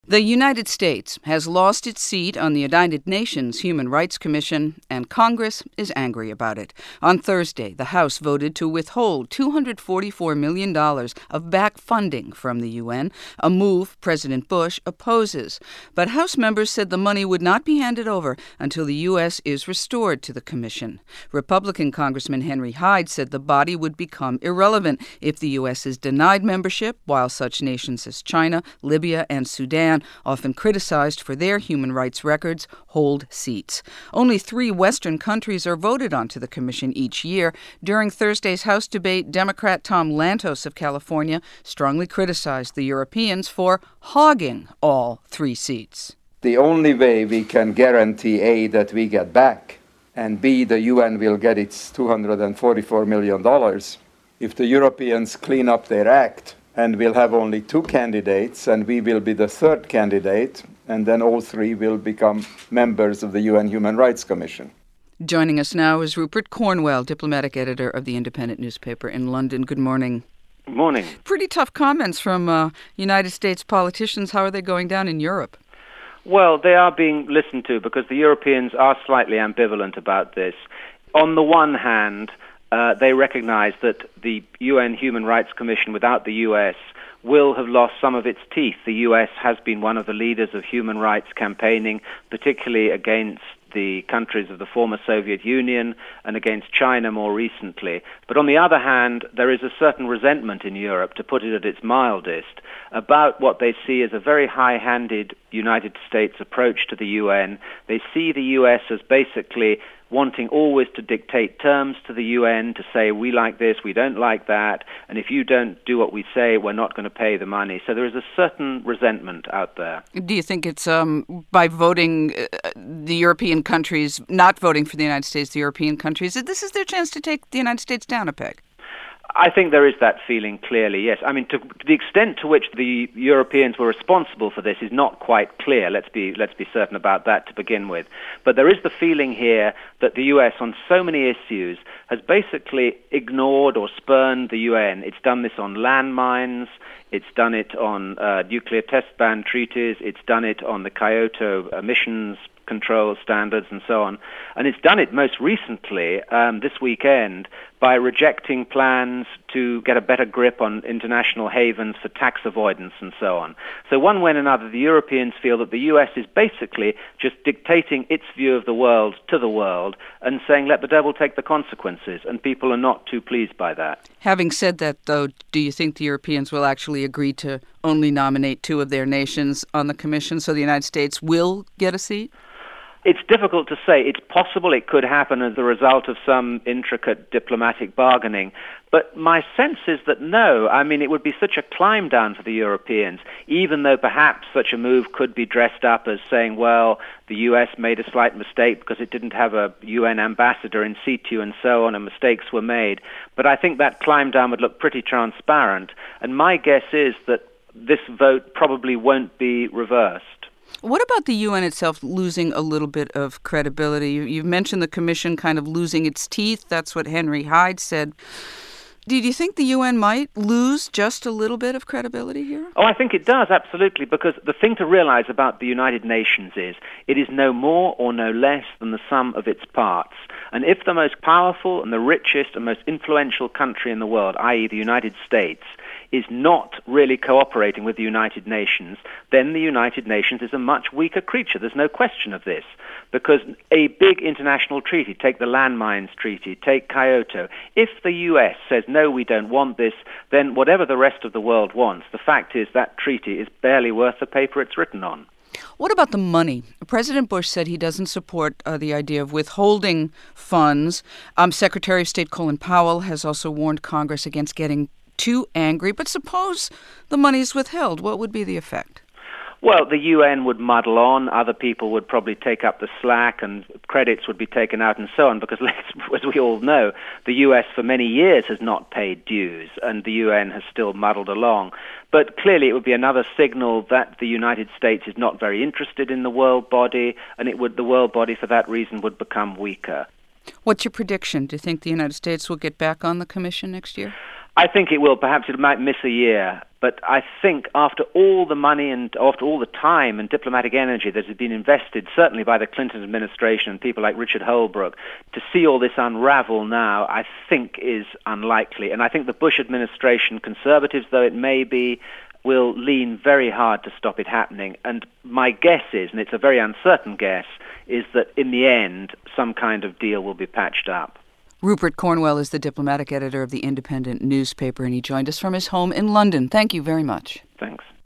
The United States has lost its seat on the United Nations Human Rights Commission, and Congress is angry about it. On Thursday, the House voted to withhold $244 million of back funding from the UN, a move President Bush opposes. But House members said the money would not be handed over until the U.S. is restored to the commission. Republican Congressman Henry Hyde said the body would become irrelevant if the U.S. is denied membership, while such nations as China, Libya, and Sudan, often criticized for their human rights records, hold seats. Only 3 Western countries are voted onto the commission each year. During Thursday's House debate, Democrat Tom Lantos of California strongly criticized the Europeans for hogging all 3 seats. The only way we can guarantee A, that we get back, and B, the UN will get its $244 million, if the Europeans clean up their act, and we'll have only 2 candidates, and we will be the 3rd candidate, and then all 3 will become members of the UN Human Rights Commission. Joining us now is Rupert Cornwell, diplomatic editor of the Independent newspaper in London. Good morning. Good morning. Pretty tough comments from United States politicians. How are they going down in Europe? Well, they are being listened to because the Europeans are slightly ambivalent about this. On the one hand, they recognize that the UN Human Rights Commission without the U.S. will have lost some of its teeth. The U.S. has been one of the leaders of human rights campaigning, particularly against the countries of the former Soviet Union and against China more recently. But on the other hand, there is a certain resentment in Europe, to put it at its mildest, about what they see as a very high-handed United States approach to the UN. They see the U.S. as basically wanting always to dictate terms to the UN, to say, we like this, we don't like that, and if you don't do what we say, we're not going to pay the money. So there is a certain resentment out there. Do you think it's by voting, the European countries, not voting for the United States, the European countries, this is their chance to take the United States down a peg? I think there is that feeling clearly, yes. I mean, to the extent to which the Europeans were responsible for this is not quite clear. Let's be certain about that to begin with. But there is the feeling here that the US, on so many issues, has basically ignored or spurned the UN. It's done this on landmines. It's done it on nuclear test ban treaties. It's done it on the Kyoto emissions control standards and so on. And it's done it most recently this weekend by rejecting plans to get a better grip on international havens for tax avoidance and so on. So one way and another, the Europeans feel that the US is basically just dictating its view of the world to the world and saying, let the devil take the consequences, and people are not too pleased by that. Having said that, though, do you think the Europeans will actually agree to only nominate 2 of their nations on the commission, so the United States will get a seat? It's difficult to say. It's possible it could happen as a result of some intricate diplomatic bargaining. But my sense is that no. I mean, it would be such a climb down for the Europeans, even though perhaps such a move could be dressed up as saying, well, the US made a slight mistake because it didn't have a UN ambassador in situ and so on, and mistakes were made. But I think that climb down would look pretty transparent. And my guess is that this vote probably won't be reversed. What about the UN itself losing a little bit of credibility? You've mentioned the Commission kind of losing its teeth. That's what Henry Hyde said. Do you think the UN might lose just a little bit of credibility here? Oh, I think it does, absolutely, because the thing to realize about the United Nations is it is no more or no less than the sum of its parts. And if the most powerful and the richest and most influential country in the world, i.e. the United States, is not really cooperating with the United Nations, then the United Nations is a much weaker creature. There's no question of this. Because a big international treaty, take the Landmines Treaty, take Kyoto, if the US says, no, we don't want this, then whatever the rest of the world wants, the fact is that treaty is barely worth the paper it's written on. What about the money? President Bush said he doesn't support the idea of withholding funds. Secretary of State Colin Powell has also warned Congress against getting too angry. But suppose the money is withheld, what would be the effect? Well, the UN would muddle on, other people would probably take up the slack, and credits would be taken out and so on, because as we all know, the US for many years has not paid dues, and the UN has still muddled along. But clearly it would be another signal that the United States is not very interested in the world body, and the world body for that reason would become weaker. What's your prediction? Do you think the United States will get back on the Commission next year? I think it will. Perhaps it might miss a year. But I think after all the money and after all the time and diplomatic energy that has been invested, certainly by the Clinton administration and people like Richard Holbrooke, to see all this unravel now, I think is unlikely. And I think the Bush administration, conservatives though it may be, will lean very hard to stop it happening. And my guess is, and it's a very uncertain guess, is that in the end, some kind of deal will be patched up. Rupert Cornwell is the diplomatic editor of the Independent newspaper, and he joined us from his home in London. Thank you very much. Thanks.